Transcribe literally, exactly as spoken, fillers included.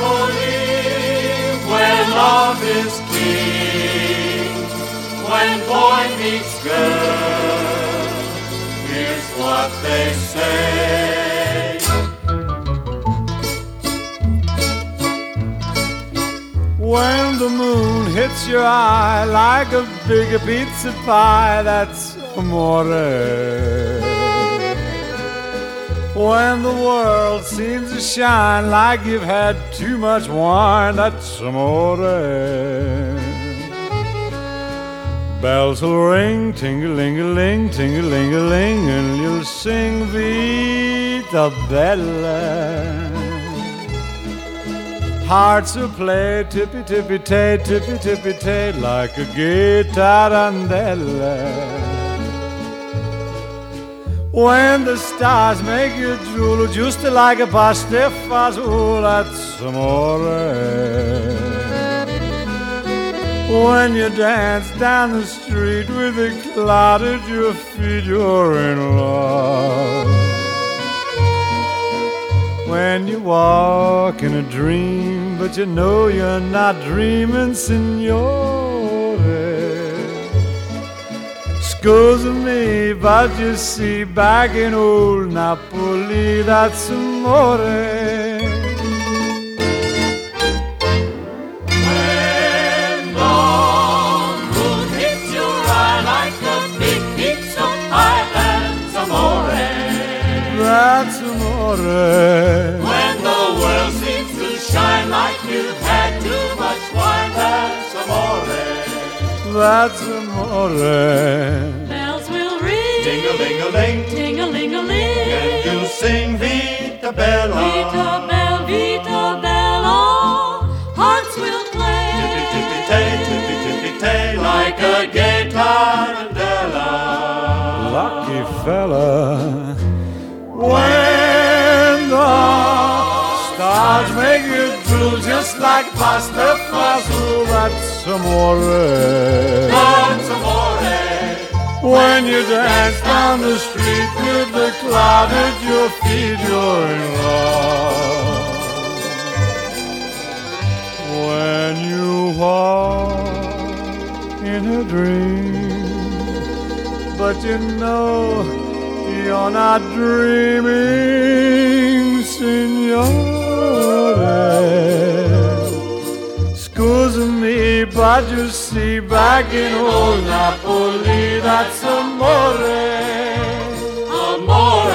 Napoli, where love is king. When boy meets girl, here's what they say. When the moon hits your eye like a big pizza pie, that's amore. When the world seems to shine like you've had too much wine, that's amore. Bells will ring, ting-a-ling-a-ling, ting-a-ling-a-ling, and you'll sing Vita Bella. Hearts will play tippy-tippy-tay, tippy-tippy-tay, like a gay tarantella. When the stars make you drool, just like a pasta fazool, that's amore. When you dance down the street with a cloud at your feet, you're in love. When you walk in a dream, but you know you're not dreaming, signore. Scusa me, but you see, back in old Napoli, that's amore. That's amore. When the world seems to shine like you've had too much wine, that's amore. That's amore. Bells will ring, Ting-a-ling-a-ling, ting-a-ling-a-ling, and you'll sing Vita Bella. Vita Bella, Vita Bella. Hearts will play, Tippy-tippy-tay, tippy-tippy-tay, like a gay tarantella. Lucky fella. When the stars make you drool, just like pasta fazool, that's amore. That's amore. When you dance down the street with the cloud at your feet, you're in love. When you walk in a dream, but you know you're not dreaming, signore. Scusa me, but you see, back in old Napoli, that's amore. Amore.